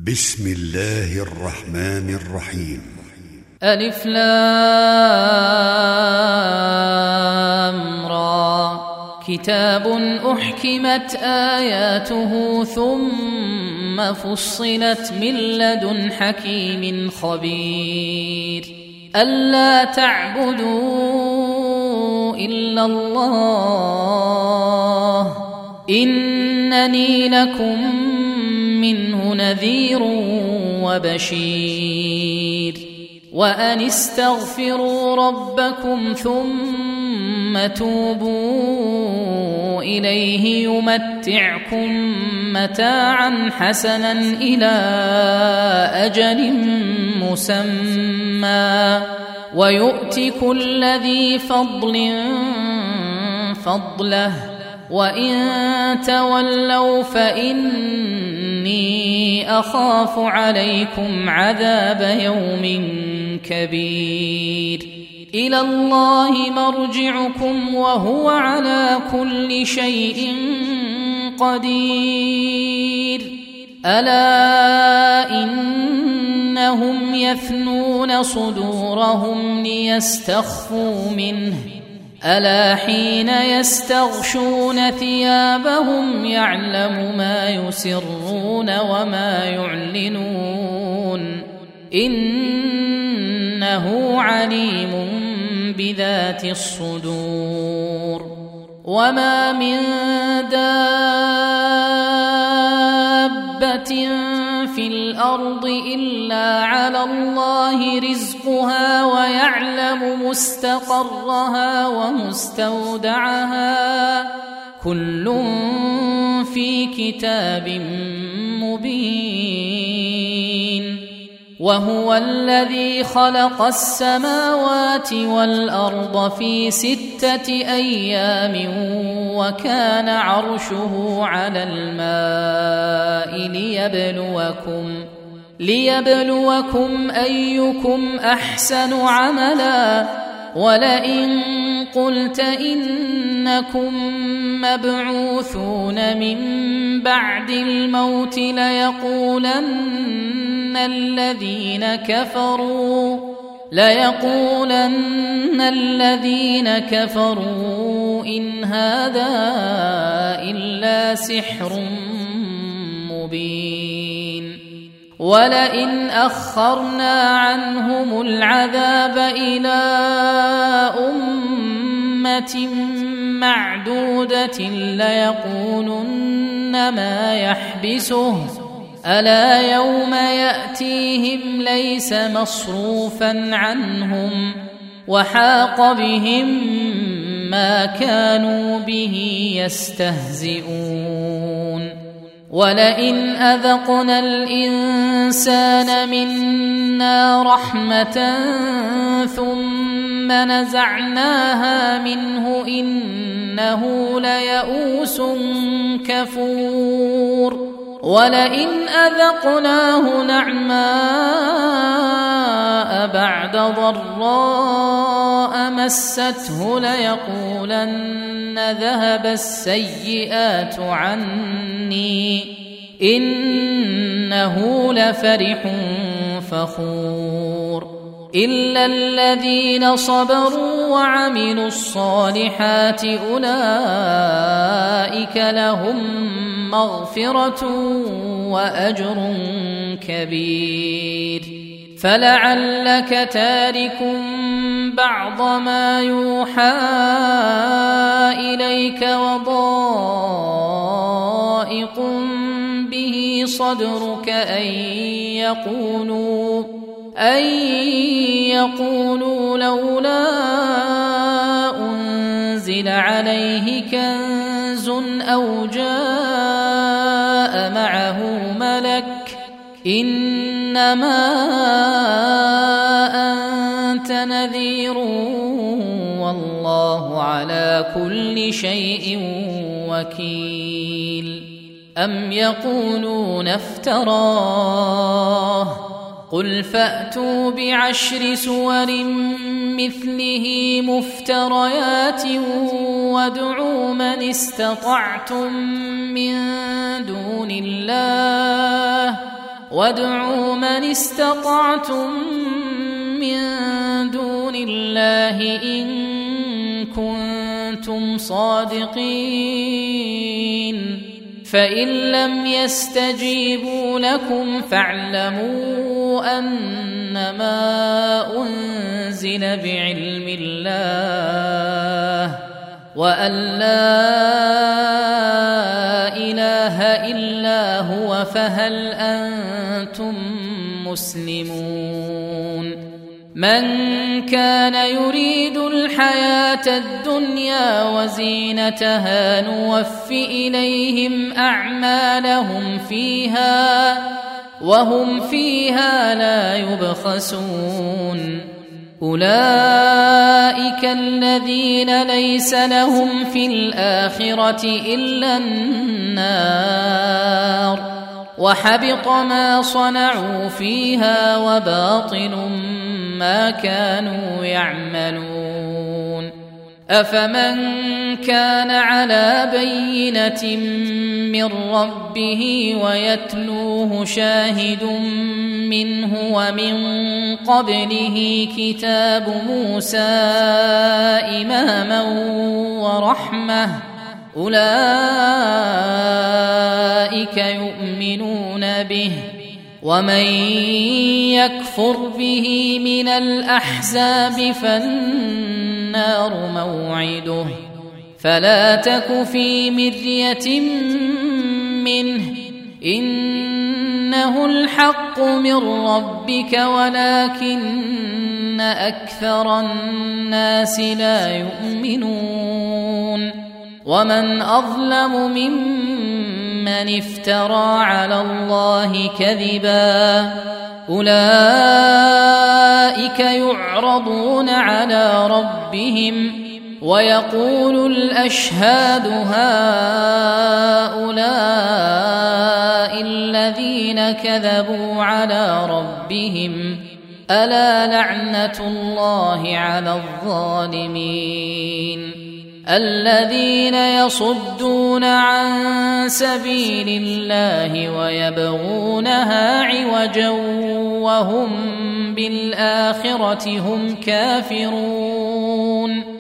بسم الله الرحمن الرحيم. ألف لام را. كتاب أحكمت آياته ثم فصلت من لدن حكيم خبير. ألا تعبدوا إلا الله إنني لكم منه نذير وبشير. وأن استغفروا ربكم ثم توبوا إليه يمتعكم متاعا حسنا إلى أجل مسمى ويؤت كل ذي فضل فضله وإن تولوا فإني أخاف عليكم عذاب يوم كبير. إلى الله مرجعكم وهو على كل شيء قدير. ألا إنهم يثنون صدورهم ليستخفوا منه ألا حين يستغشون ثيابهم يعلم ما يسرون وما يعلنون إنه عليم بذات الصدور. وما من دابة في الأرض إلا على الله رزقها ويعلم مستقرها ومستودعها كل في كتاب مبين. وهو الذي خلق السماوات والأرض في 6 أيام وكان عرشه على الماء ليبلوكم أيكم أحسن عملا. ولئن قلت إنكم مبعوثون من بعد الموت ليقولن الذين كفروا إن هذا إلا سحر مبين. ولئن أخرنا عنهم العذاب إلى أمة معدودة ليقولن ما يحبسه ألا يوم يأتيهم ليس مصروفا عنهم وحاق بهم ما كانوا به يستهزئون. ولئن أذقنا الإنسان منا رحمة ثم نزعناها منه إنه ليئوس كفور. ولئن أذقناه نعماء بعد ضراء مسته ليقولن ذهب السيئات عني إنه لفرح فخور. إلا الذين صبروا وعملوا الصالحات أولئك لهم مغفرة وأجر كبير. فلعلك تارك بعض ما يوحى إليك وضائق به صدرك أن يقولوا لولا أنزل عليه كنز أو جاء معه ملك إنما أنت نذير والله على كل شيء وكيل. أم يقولون افتراه قل فأتوا ب10 سور مثله مفتريات وادعوا من استطعتم من دون الله وادعوا من استطعتم من دون الله إن كنتم صادقين فإن لم يستجيبوا لكم فاعلموا أنما أنزل بعلم الله وأن لا إله إلا هو فهل أنتم مسلمون من كان يريد الحياة الدنيا وزينتها نوف إليهم أعمالهم فيها وهم فيها لا يبخسون أولئك الذين ليس لهم في الآخرة إلا النار وحبط ما صنعوا فيها وباطل ما كانوا يعملون أفمن كان على بينة من ربه ويتلوه شاهد منه ومن قبله كتاب موسى إماما ورحمة أولئك يؤمنون به ومن يكفر به من الأحزاب فالنار موعده فلا تك في مرية منه إنه الحق من ربك ولكن أكثر الناس لا يؤمنون ومن أظلم ممن افترى على الله كذبا أولئك يعرضون على ربهم ويقول الأشهاد هؤلاء الذين كذبوا على ربهم ألا لعنة الله على الظالمين الذين يصدون عن سبيل الله ويبغونها عوجا وهم بالآخرة هم كافرون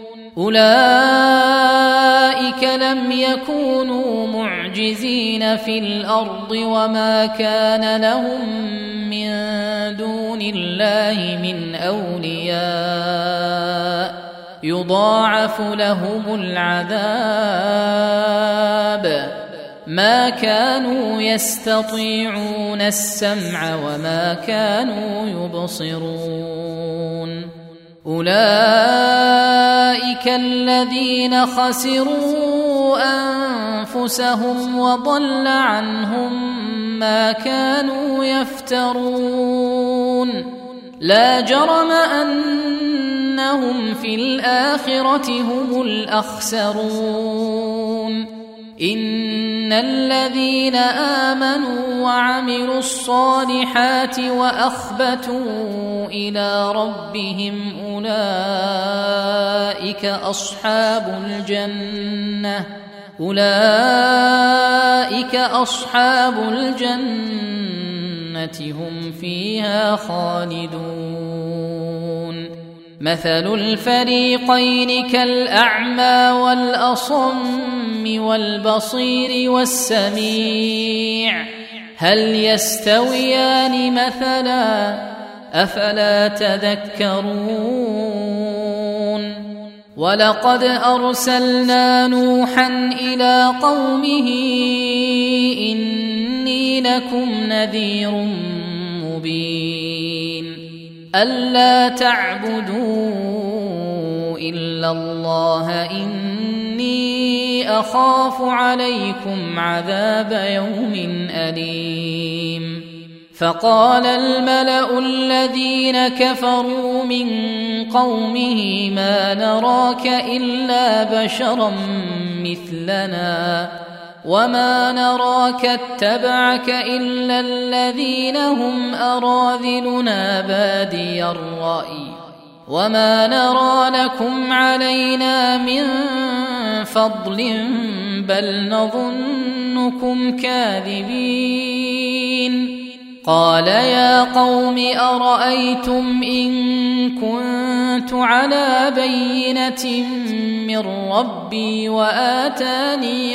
أولئك لم يكونوا معجزين في الأرض وما كان لهم من دون الله من أولياء يضاعف لهم العذاب ما كانوا يستطيعون السمع وما كانوا يبصرون أولئك الذين خسروا أنفسهم وضل عنهم ما كانوا يفترون لا جرم أنهم في الآخرة هم الأخسرون إن الذين آمنوا وعملوا الصالحات وأخبتوا إلى ربهم أولئك أصحاب الجنة هم فيها خالدون مثل الفريقين كالأعمى والأصم والبصير والسميع هل يستويان مثلا أفلا تذكرون ولقد أرسلنا نوحا إلى قومه إني لكم نذير مبين ألا تعبدوا إلا الله إني أخاف عليكم عذاب يوم أليم فقال الملأ الذين كفروا من قومه ما نراك إلا بشرا مثلنا وما نراك اتبعك إلا الذين هم أراذلنا بادي الرأي وما نرى لكم علينا من فضل بل نظنكم كاذبين قال يا قوم أرأيتم إن كنت على بينة من ربي وآتاني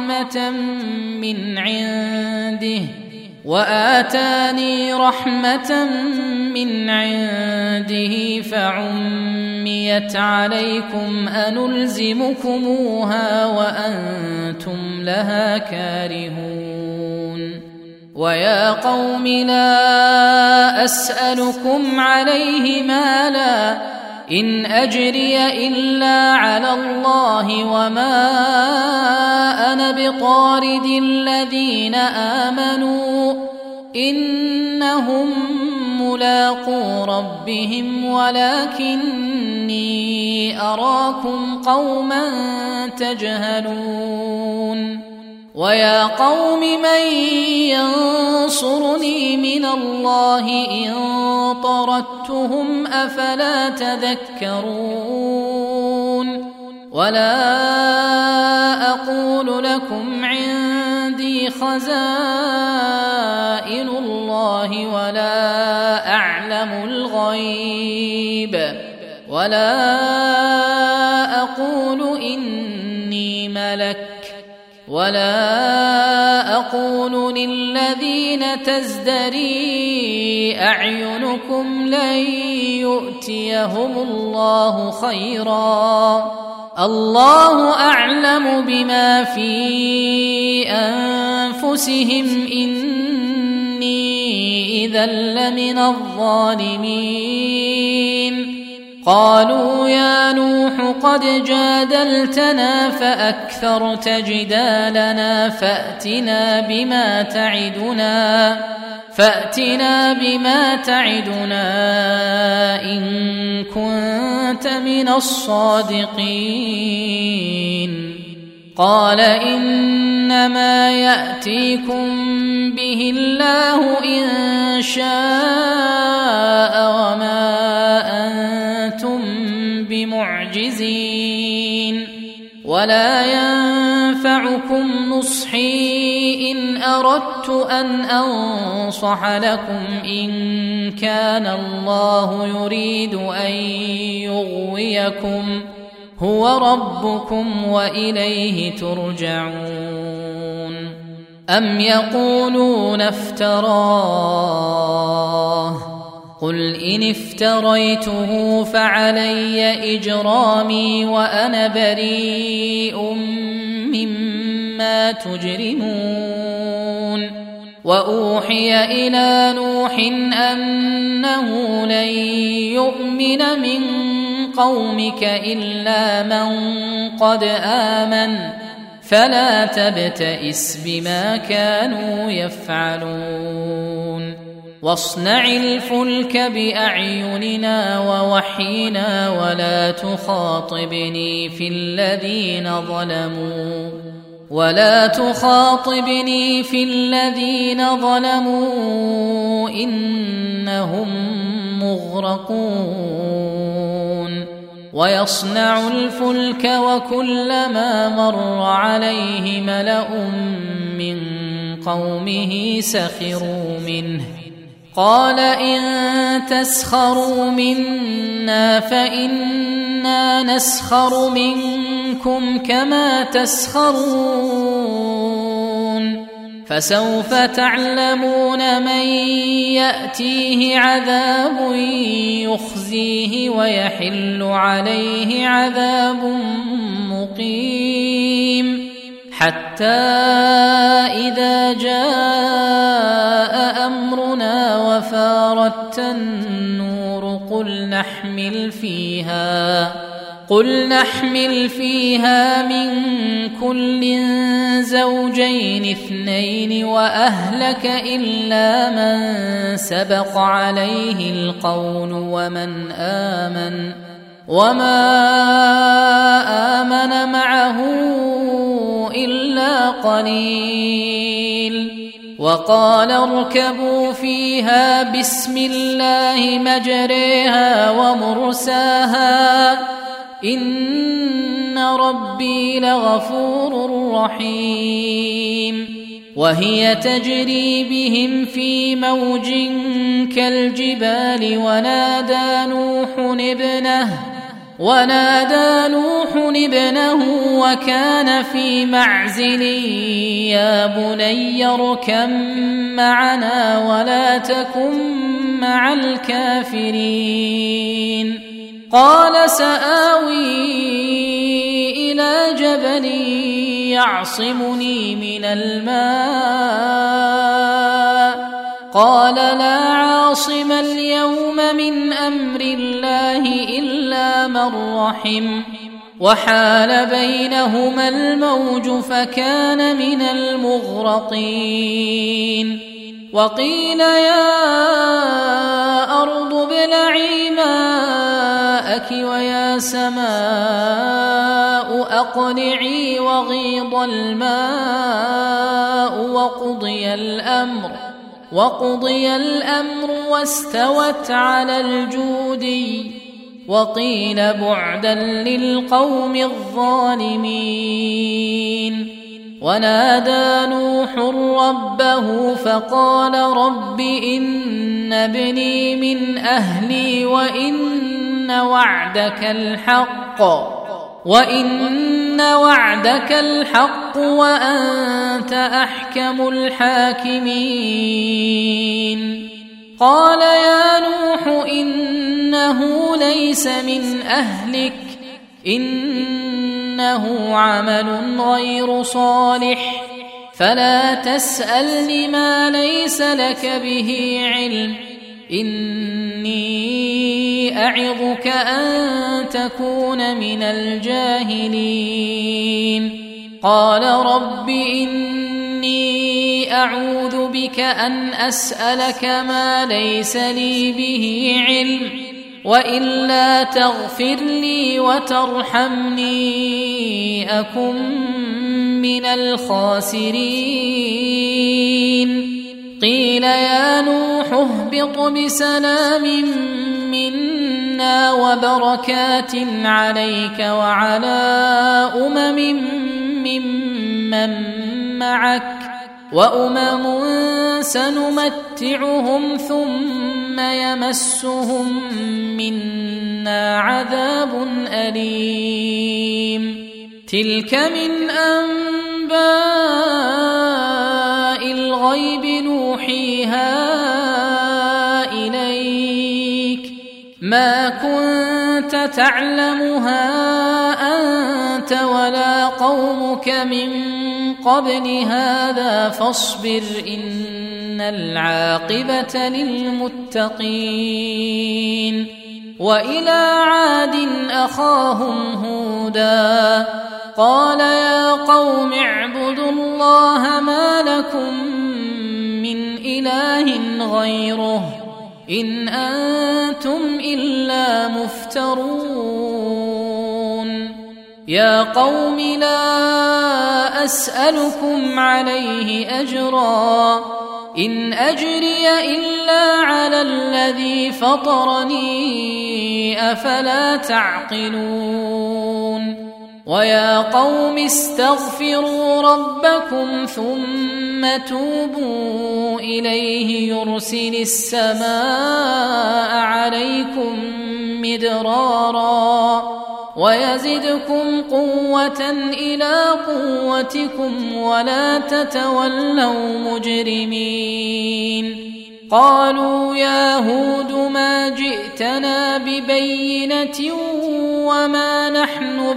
رحمة من عنده فعميت عليكم أنلزمكموها وأنتم لها كارهون ويا قوم لا أسألكم عليه مالا إن أجري إلا على الله وما أنا بطارد الذين آمنوا إنهم ملاقو ربهم ولكني أراكم قوما تجهلون ويا قوم من ينصرني من الله إن طردتهم أفلا تذكرون ولا أقول لكم عندي خزائن الله ولا أعلم الغيب ولا أقول إني ملك ولا أقول للذين تزدري أعينكم لن يؤتيهم الله خيرا الله أعلم بما في أنفسهم إني إذا لمن الظالمين قالوا يا نوح قد جادلتنا فأكثرت جدالنا فأتنا بما تعدنا إن كنت من الصادقين قال إنما يأتيكم به الله إن شاء وما أنتم بمعجزين ولا ينفعكم نصحي إن أردت أن أنصح لكم إن كان الله يريد أن يغويكم هو ربكم وإليه ترجعون أم يقولون افتراه قل إن افتريته فعلي إجرامي وأنا بريء مما تجرمون وأوحي إلى نوح أنه لن يؤمن من قومك إلا من قد آمن فلا تبتئس بما كانوا يفعلون واصنع الفلك بأعيننا ووحينا ولا تخاطبني في الذين ظلموا إنهم مغرقون ويصنع الفلك وكلما مر عليه ملأ من قومه سخروا منه قال إن تسخروا منا فإنا نسخر منكم كما تسخرون فسوف تعلمون من يأتيه عذاب يخزيه ويحل عليه عذاب مقيم حتى إذا جاء أمرنا وفارت النور قل نحمل فيها من كل زوجين 2 وأهلك إلا من سبق عليه القول وما آمن معه إلا قليل وقال اركبوا فيها بسم الله مجريها ومرساها إن ربي لغفور رحيم وهي تجري بهم في موج كالجبال ونادى نوح ابنه وكان في معزل يا بني اركب معنا ولا تكن مع الكافرين قال سآوي إلى جبل يعصمني من الماء قال لا عاصم اليوم من أمر الله إلا من رحم وحال بينهما الموج فكان من المغرقين وقيل يا أرض ابلعي ماءك ويا سماء أقلعي وغيض الماء وقضي الأمر واستوت على الجودي وقيل بعدا للقوم الظالمين ونادى نوح ربه فقال رب إن ابني من أهلي وإن وعدك الحق وأنت أحكم الحاكمين قال يا نوح إنه ليس من أهلك إنه عمل غير صالح فلا تسألني ما ليس لك به علم إني أعظك أن تكون من الجاهلين قال رب إني أعوذ بك أن أسألك ما ليس لي به علم وإلا تغفر لي وترحمني أكن من الخاسرين قيل يا نوح اهبط بسلام منا وبركات عليك وعلى ممن معك وأمم سنمتعهم ثم يمسهم منا عذاب أليم تلك من أنباء الغيب نوحيها إليك ما كنت تعلمها أنت ولا قومك من قبل هذا فاصبر إن العاقبة للمتقين وإلى عاد أخاهم هودا قال يا قوم اعبدوا الله ما لكم من إله غيره إن أنتم إلا مفترون يا قوم لا أسألكم عليه أجرا إن أجري إلا على الذي فطرني أفلا تعقلون ويا قوم استغفروا ربكم ثم توبوا إليه يرسل السماء عليكم مدرارا ويزدكم قوة إلى قوتكم ولا تتولوا مجرمين قالوا يا هود ما جئتنا ببينة وما نحن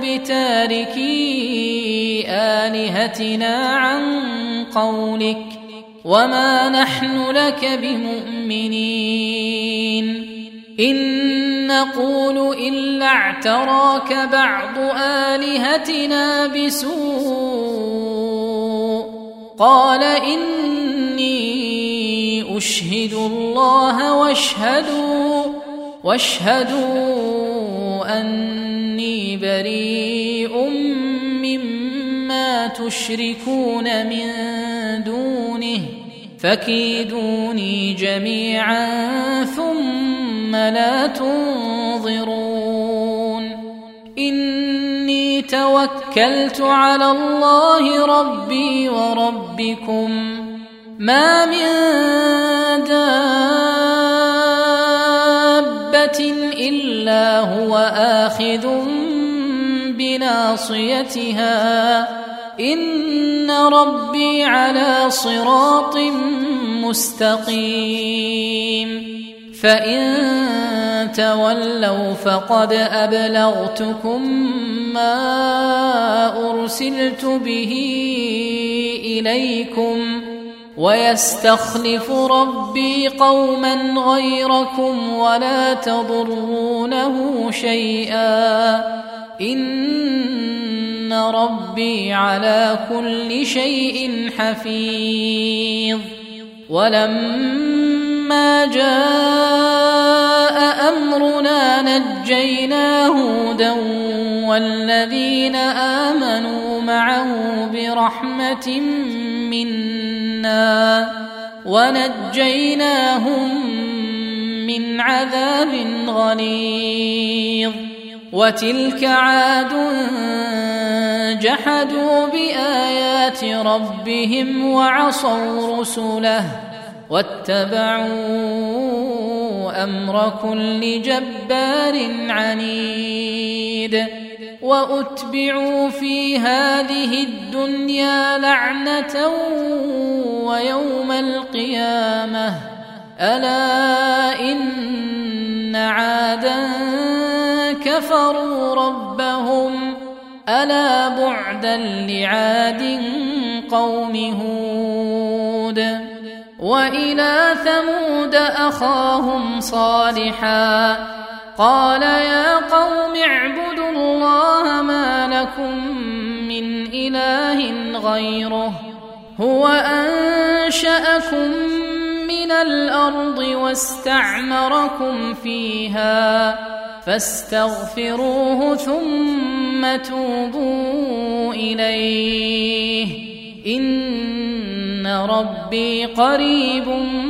بتاركي آلهتنا عن قولك وما نحن لك بمؤمنين إن نقول إلا اعتراك بعض آلهتنا بسوء قال إني أشهد الله واشهدوا أني بريء مما تشركون من دونه فكيدوني جميعا ثم لا تنظرون إني توكلت على الله ربي وربكم ما من دابة إلا هو آخذ بناصيتها إن ربي على صراط مستقيم فإن تولوا فقد أبلغتكم ما أرسلت به إليكم ويستخلف ربي قوما غيركم ولا تضرونه شيئا إن ربي على كل شيء حفيظ ولما جاء أمرنا نجينا هودا والذين آمنوا معه برحمة منا ونجيناهم من عذاب غليظ وتلك عاد جحدوا بآيات ربهم وعصوا رسله واتبعوا أمر كل جبار عنيد وأتبعوا في هذه الدنيا لعنة ويوم القيامة ألا إن عادا كفروا ربهم ألا بعدا لعاد قوم هود وإلى ثمود أخاهم صالحا قال يا قوم اعبدوا الله ما لكم من إله غيره هو أنشأكم من الأرض واستعمركم فيها فاستغفروه ثم توبوا إليه إن ربي قريب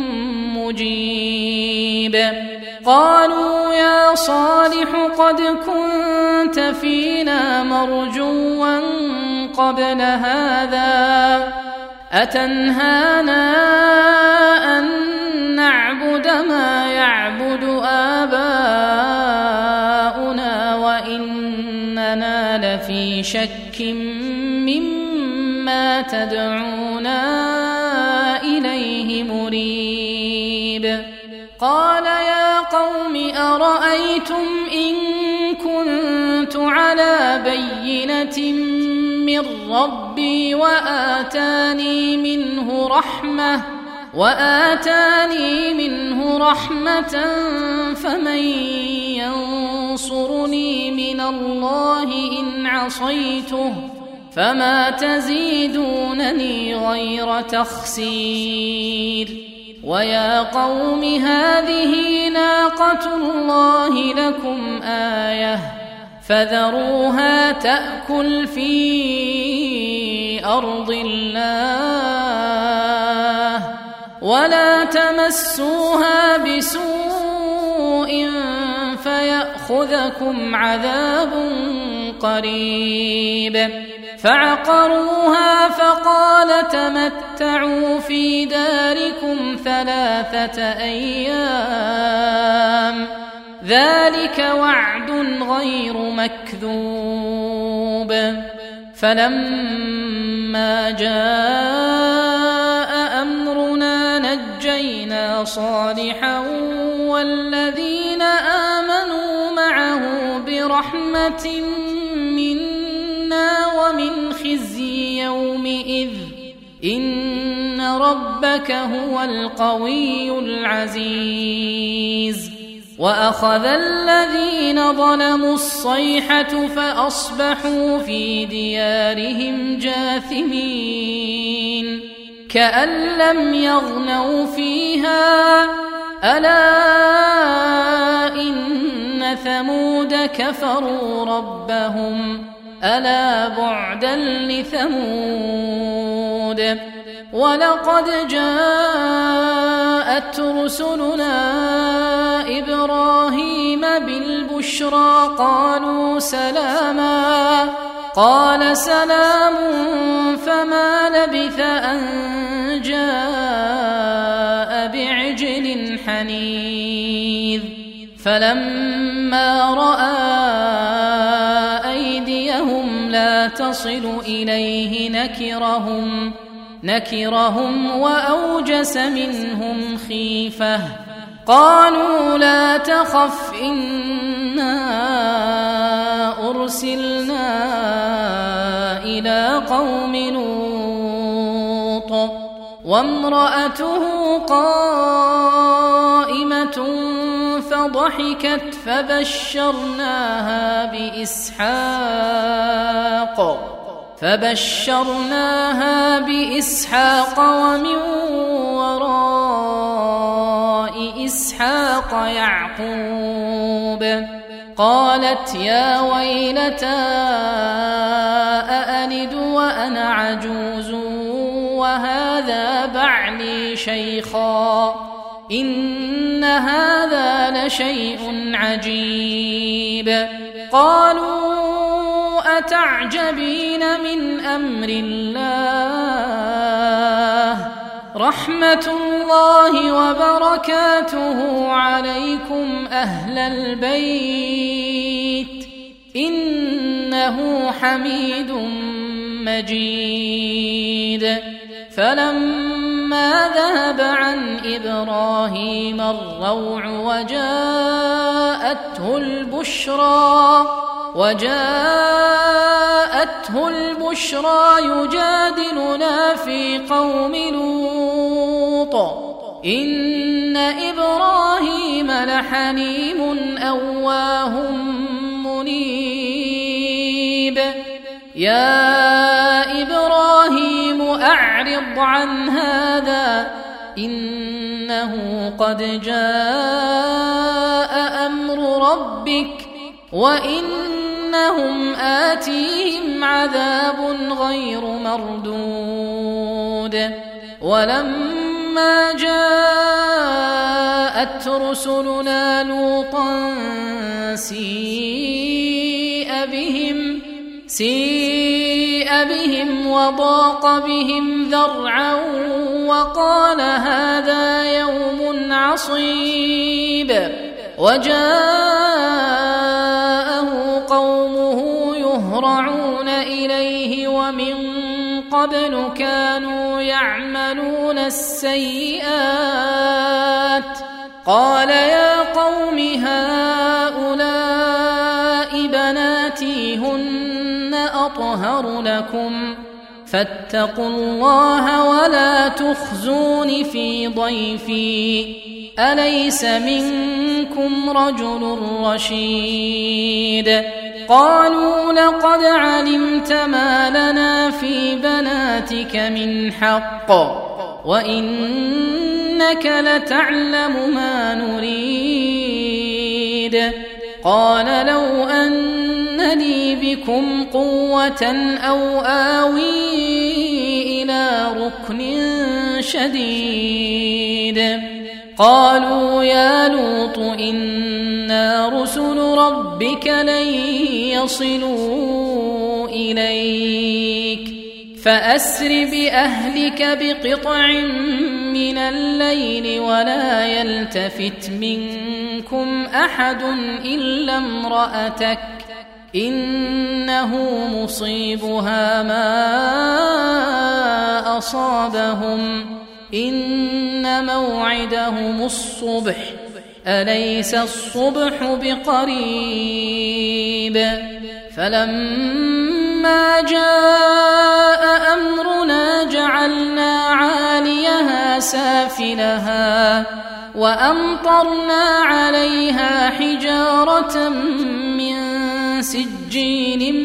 مجيب قالوا يا صالح قد كنت فينا مرجوا قبل هذا أتنهانا أن نعبد ما يعبد آباؤنا وإننا لفي شك مما تدعونا إليه مريب قال يا قوم أرأيتم إن كنت على بينة من ربي وآتاني منه رحمة فمن ينصرني من الله إن عصيته فما تزيدونني غير تخسير ويا قوم هذه ناقة الله لكم آية فذروها تأكل في أرض الله ولا تمسوها بسوء فيأخذكم عذاب قريب فعقروها فقال تمتعوا في داركم 3 أيام ذلك وعد غير مكذوب فلما جاء أمرنا نجينا صالحا والذين آمنوا معه برحمة منا ومن خزي يومئذ إن ربك هو القوي العزيز وأخذ الذين ظلموا الصيحة فأصبحوا في ديارهم جاثمين كأن لم يغنوا فيها ألا إن ثمود كفروا ربهم ألا بعدا لثمود ولقد جاءت رسلنا إبراهيم بالبشرى قالوا سلاما قال سلام، فما لبث أن جاء بعجل حنيذ. فلما رأى أيديهم لا تصل إليه نكرهم وأوجس منهم خيفة. قالوا لا تخف إنا أرسلنا إلى قوم لوط وامرأته قائمة فضحكت فبشرناها بإسحاق ومن وراء إسحاق يعقوب. قالت يا ويلتى أألد وأنا عجوز وهذا بعلي شيخا إن هذا لشيء عجيب. قالوا أتعجبين من أمر الله رحمة الله وبركاته عليكم أهل البيت إنه حميد مجيد. فلما ذهب عن إبراهيم الروع وجاءته البشرى يجادلنا في قوم لوط إن إبراهيم لحليم أواه منيب. يا إبراهيم أعرض عن هذا إنه قد جاء أمر ربك وإنهم آتيهم عذاب غير مردود. ولما جاءت رسلنا لوطا سيء بهم وضاق بهم ذرعا وقال هذا يوم عصيب. وجاءه قومه يهرعون إليه ومن قبل كانوا يعملون السيئات. قال يا قوم هؤلاء بناتي هن أطهر لكم فاتقوا الله ولا تخزون في ضيفي أليس منكم رجل رشيد. قالوا لقد علمت ما لنا في بناتك من حق وإنك لتعلم ما نريد. قال لو أن لي بكم قوة أو آوي إلى ركن شديد. قالوا يا لوط إنا رسل ربك لن يصلوا إليك فأسر بأهلك بقطع من الليل ولا يلتفت منكم أحد إلا امرأتك إنه مصيبها ما أصابهم إن موعدهم الصبح أليس الصبح بقريب. فلما جاء أمرنا جعلنا عاليها سافلها وأمطرنا عليها حجارة من سجيل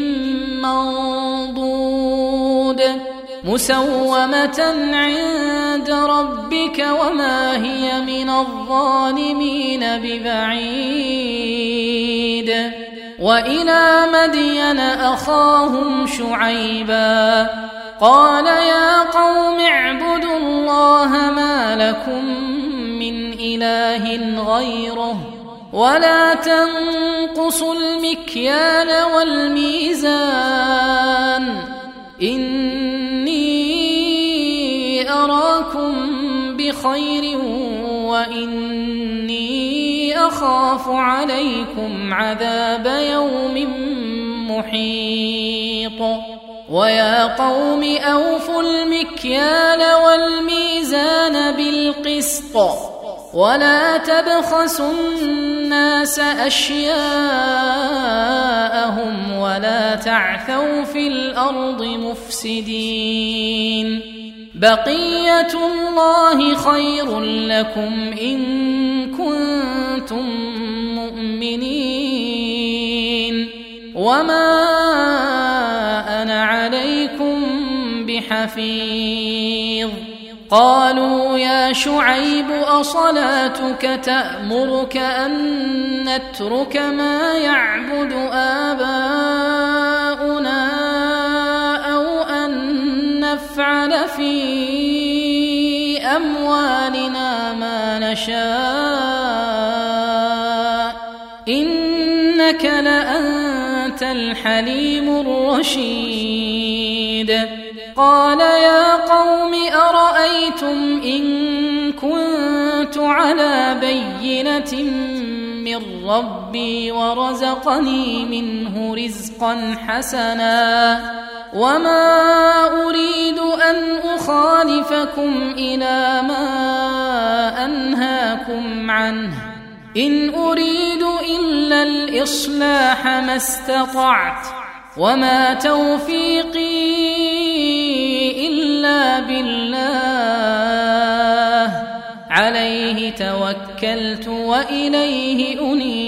منضود مسومة عند ربك وما هي من الظالمين ببعيد. وإلى مدين أخاهم شعيبا قال يا قوم اعبدوا الله ما لكم من إله غيره ولا تنقصوا المكيال والميزان إني أراكم بخير وإني أخاف عليكم عذاب يوم محيط ويا قوم أوفوا المكيال والميزان بالقسط ولا تبخسوا الناس أشياءهم ولا تعثوا في الأرض مفسدين بقية الله خير لكم إن كنتم مؤمنين وما أنا عليكم بحفيظ قالوا يا شعيب أصلاتك تأمرك أن نترك ما يعبد آباؤنا أو أن نفعل في أموالنا ما نشاء إنك لأنت الحليم الرشيد قال يا قوم أرأيتم إن كنت على بينة من ربي ورزقني منه رزقا حسنا وما أريد أن أخالفكم إلى ما أنهاكم عنه إن أريد إلا الإصلاح ما استطعت وما توفيقي إلا بالله عليه توكلت وإليه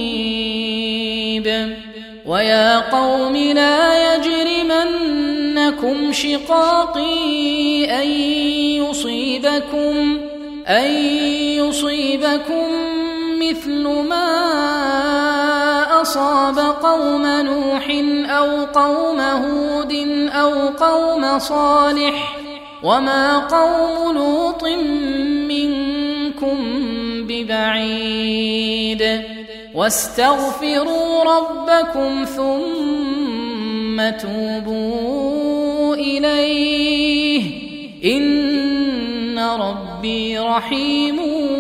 أنيب ويا قوم لا يجرمنكم شقاقي أن يصيبكم مثل ما أصاب قوم نوح أو قوم هود أو قوم صالح وما قوم لوط منكم ببعيد واستغفروا ربكم ثم توبوا إليه إن ربي رحيم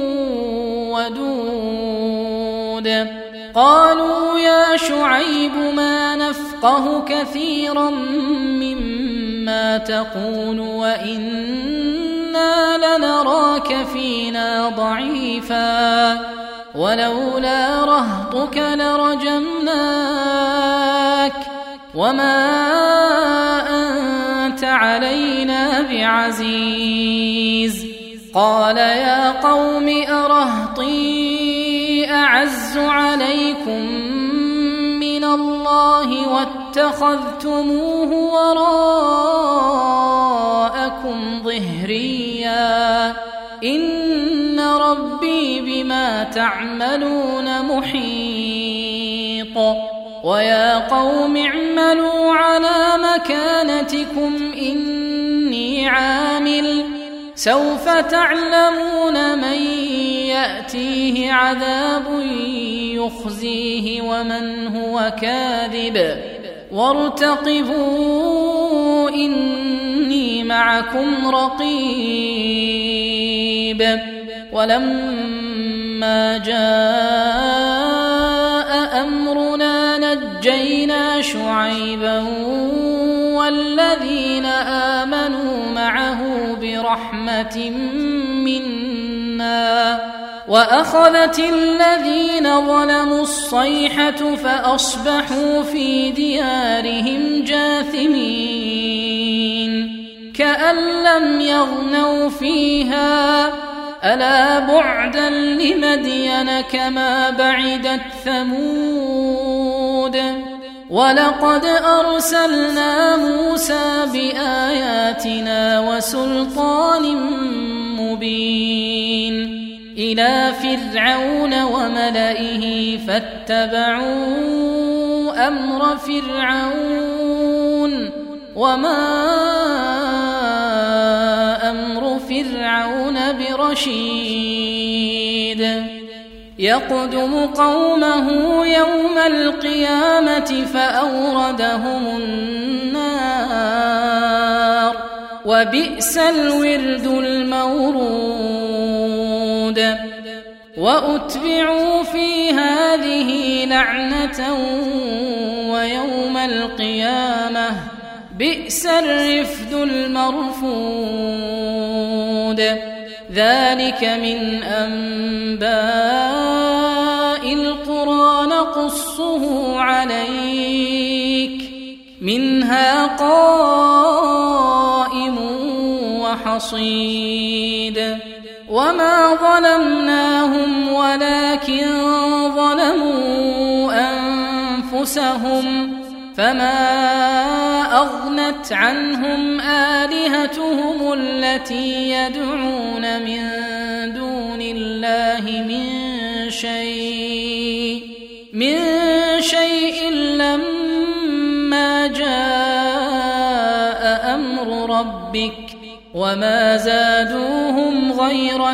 ودود قالوا يا شعيب ما نفقه كثيرا مما تقول وإنا لنراك فينا ضعيفا ولولا رهطك لرجمناك وما أنت علينا بعزيز قال يا قوم أرهطي أعز عليكم من الله واتخذتموه وراءكم ظهريا إن ربي بما تعملون محيط ويا قوم اعملوا على مكانتكم إني عامل سوف تعلمون من يأتيه عذاب يخزيه ومن هو كاذب وارتقبوا إني معكم رقيب ولما جاء أمرنا نجينا شعيبا والذين آمنوا معه برحمة منا وأخذت الذين ظلموا الصيحة فأصبحوا في ديارهم جاثمين كأن لم يغنوا فيها ألا بعدا لمدين كما بعدت ثمود ولقد أرسلنا موسى بآياتنا وسلطان مبين إلى فرعون وملئه فاتبعوا أمر فرعون وما أمر فرعون برشيد يقدم قومه يوم القيامة فأوردهم النار وبئس الورد المورود وأتبعوا في هذه لعنة ويوم القيامة بئس الرفد المرفود ذلك من أنباء القرى نقصه عليك منها قائم وحصيد وما ظلمناهم ولكن ظلموا أنفسهم فما أغنت عنهم آلهتهم التي يدعون من دون الله من شيء لما جاء أمر ربك وما زادوهم غير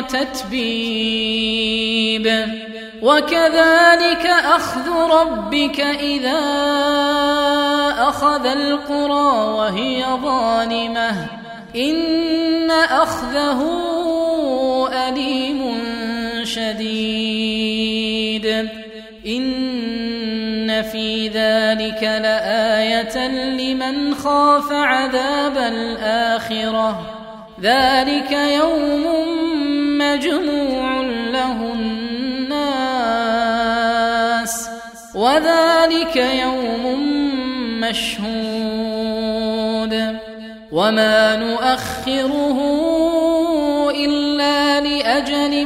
تتبيب وكذلك أخذ ربك إذا أخذ القرى وهي ظالمة إن أخذه أليم شديد إن في ذلك لآية لمن خاف عذاب الآخرة ذلك يوم مجموع له الناس وذلك يوم مشهود وما نؤخره إلا لأجل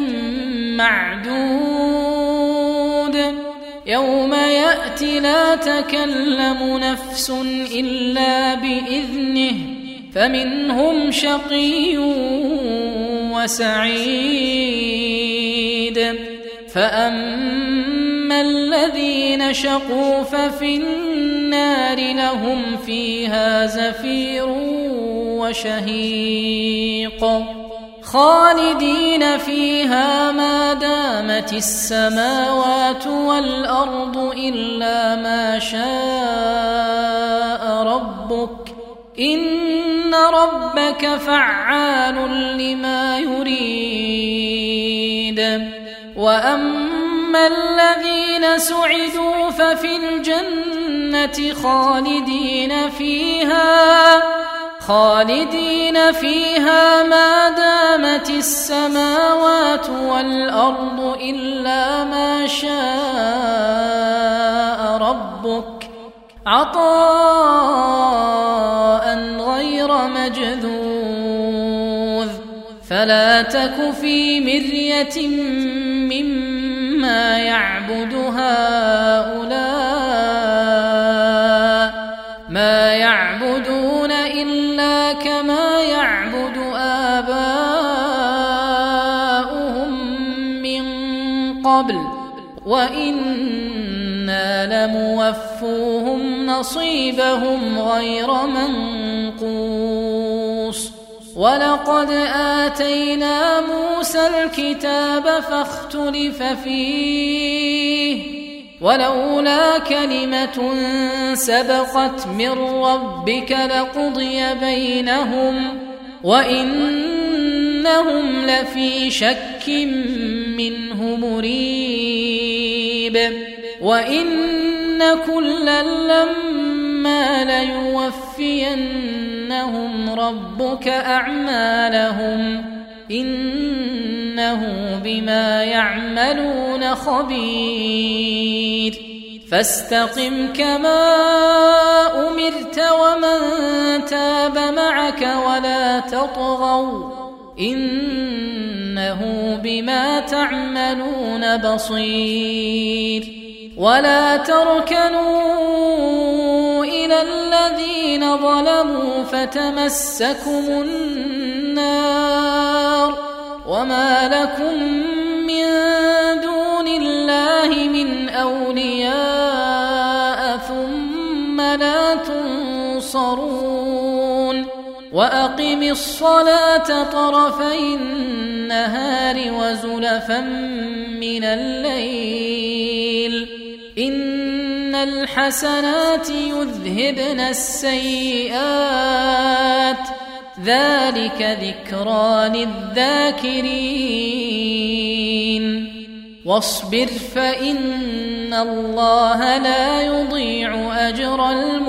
معدود يوم يأتي لا تكلم نفس إلا بإذنه فمنهم شقي وسعيد فأما الذين شقوا ففي النار لهم فيها زفير وشهيق خالدين فيها ما دامت السماوات والأرض إلا ما شاء ربك إن ربك فعال لما يريد وأما الذين سعدوا ففي الجنة خالدين فيها ما دامت السماوات والأرض إلا ما شاء ربك عطاء غير مجذوذ فلا تك في مرية مما يعبد هؤلاء ما يعبدون إلا كما يعبد آباؤهم من قبل وإنا لموفوهم نصيبهم غير منقوص ولقد آتينا موسى الكتاب فاختلف فيه ولولا كلمة سبقت من ربك لقضي بينهم وإنهم لفي شك منه مريب وإن كلا لما ليوفينهم ربك أعمالهم إنه بما يعملون خبير فاستقم كما أمرت ومن تاب معك ولا تطغوا إنه بما تعملون بصير ولا تركنوا إلى الذين ظلموا فتمسكم النار وما لكم من دون الله من أولياء ثم لا تنصرون وأقم الصلاة طرفي النهار وزلفا من الليل إن الحسنات يذهبن السيئات ذلك ذكرى للذاكرين واصبر فإن الله لا يضيع أجر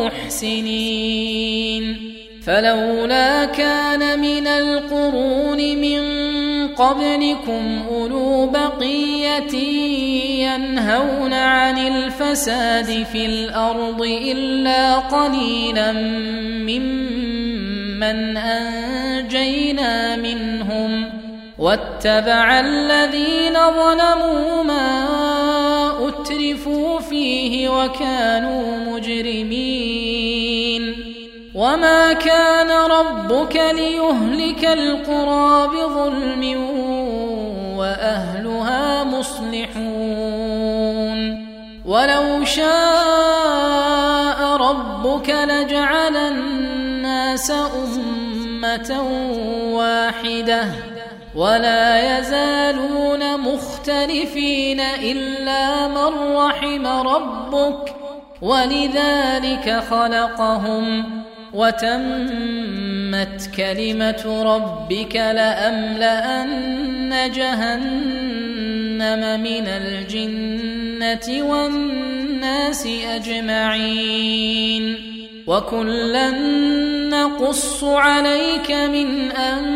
المحسنين فلولا كان من القرون من قبلكم أولو بقية ينهون عن الفساد في الأرض إلا قليلا ممن أنجينا منهم واتبع الذين ظلموا ما أترفوا فيه وكانوا مجرمين وما كان ربك ليهلك القرى بظلم وأهلها مصلحون ولو شاء ربك لجعل الناس أمة واحدة ولا يزالون مختلفين إلا من رحم ربك ولذلك خلقهم وتمت كلمة ربك لأملأن جهنم من الجنة والناس أجمعين وكلا نقص عليك من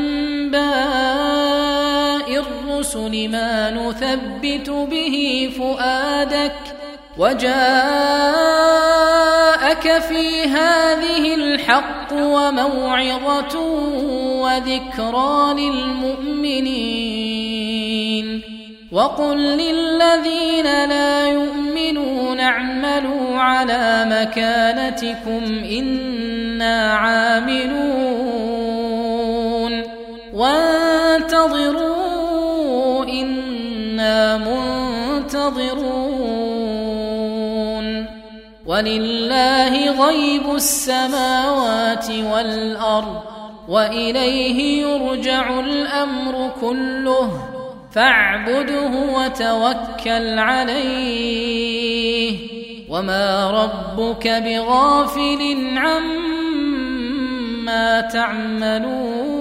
أنباء الرسل ما نثبت به فؤادك وجاءك في هذه الحق وموعظة وذكرى للمؤمنين وقل للذين لا يؤمنون اعملوا على مكانتكم إنا عاملون وانتظروا إنا منتظرون ولله غيب السماوات والأرض وإليه يرجع الأمر كله فاعبده وتوكل عليه وما ربك بغافل عما تعملون